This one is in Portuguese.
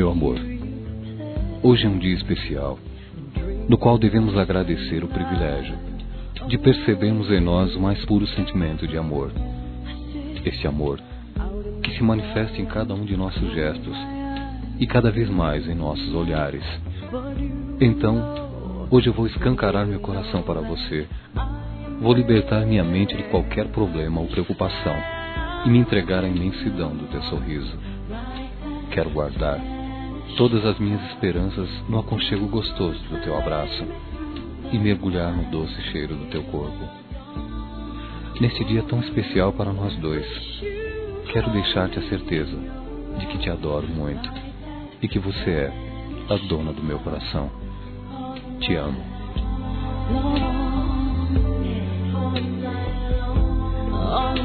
meu amor, hoje é um dia especial, no qual devemos agradecer o privilégio de percebermos em nós o mais puro sentimento de amor. Esse amor que se manifesta em cada um de nossos gestos e cada vez mais em nossos olhares. Então, hoje eu vou escancarar meu coração para você. Vou libertar minha mente de qualquer problema ou preocupação e me entregar à imensidão do teu sorriso. Quero guardar todas as minhas esperanças no aconchego gostoso do teu abraço e mergulhar no doce cheiro do teu corpo. Neste dia tão especial para nós dois, quero deixar-te a certeza de que te adoro muito e que você é a dona do meu coração. Te amo. All